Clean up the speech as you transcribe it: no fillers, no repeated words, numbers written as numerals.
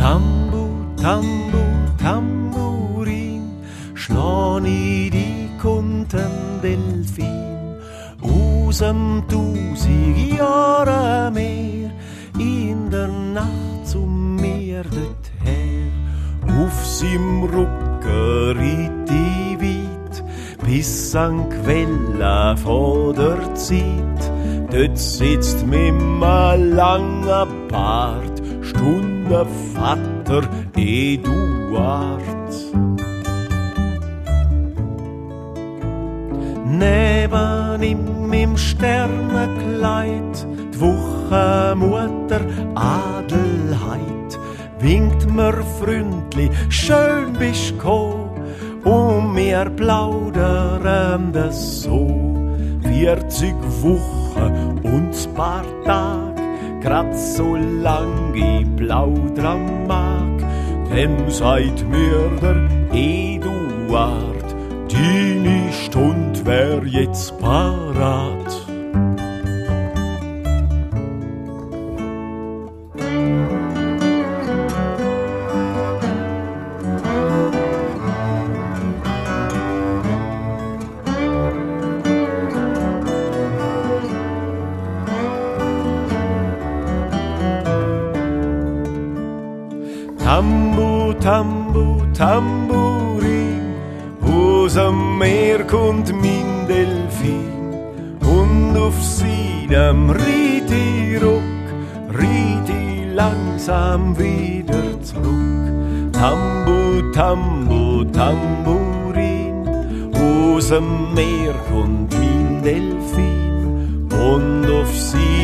Tambu, Tamburin, schlani die Kunden Delfin, aus'm 1000 Jahre Meer, in der Nacht zum Meer dorther. Auf seinem Rücken ritt die weit, bis an Quelle von der Zeit. Dort sitzt mit einem langen Bart Stundenvater Eduard. Neben ihm im Sternenkleid die Wochenmutter Adelheid winkt mir freundlich, schön bist du gekommen, und wir plaudern das so. 40 Wochen und ein paar Tage, grad so lang ich plaudern mag, dann sagt mir der Eduard, deine Stund wär jetzt parat. Tambu, Tambu, Tamburin, aus'm Meer kommt mein Delfin, und auf seinem riet ich langsam wieder zurück. Tambu, Tambu, Tamburin, aus'm Meer kommt mein Delfin, und auf